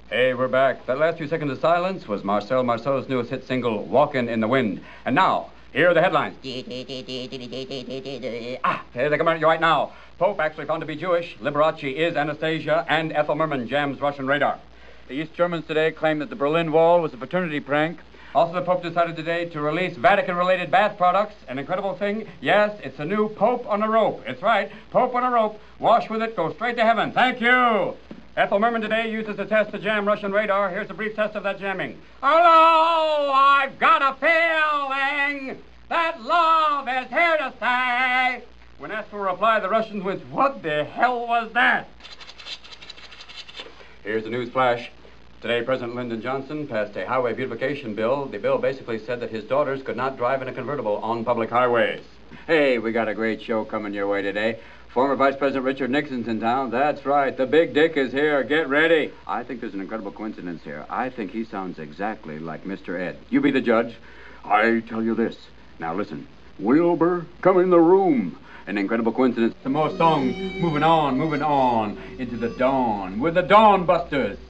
Hey, we're back. That last few seconds of silence was Marcel Marceau's newest hit single, Walkin' in the Wind. And now, here are the headlines. Here they come at you right now. Pope actually found to be Jewish. Liberace is Anastasia. And Ethel Merman jams Russian radar. The East Germans today claim that the Berlin Wall was a fraternity prank. Also, the Pope decided today to release Vatican-related bath products. An incredible thing. Yes, it's a new Pope on a rope. It's right. Pope on a rope. Wash with it. Go straight to heaven. Thank you. Ethel Merman today uses a test to jam Russian radar. Here's a brief test of that jamming. Hello, I've got a feeling that love is here to stay. When asked for a reply, the Russians went, what the hell was that? Here's the news flash. Today, President Lyndon Johnson passed a highway beautification bill. The bill basically said that his daughters could not drive in a convertible on public highways. Hey, we got a great show coming your way today. Former Vice President Richard Nixon's in town. That's right. The Big Dick is here. Get ready. I think there's an incredible coincidence here. I think he sounds exactly like Mr. Ed. You be the judge. I tell you this. Now listen. Wilbur, come in the room. An incredible coincidence. Some more songs. Moving on into the dawn with the Dawn Busters.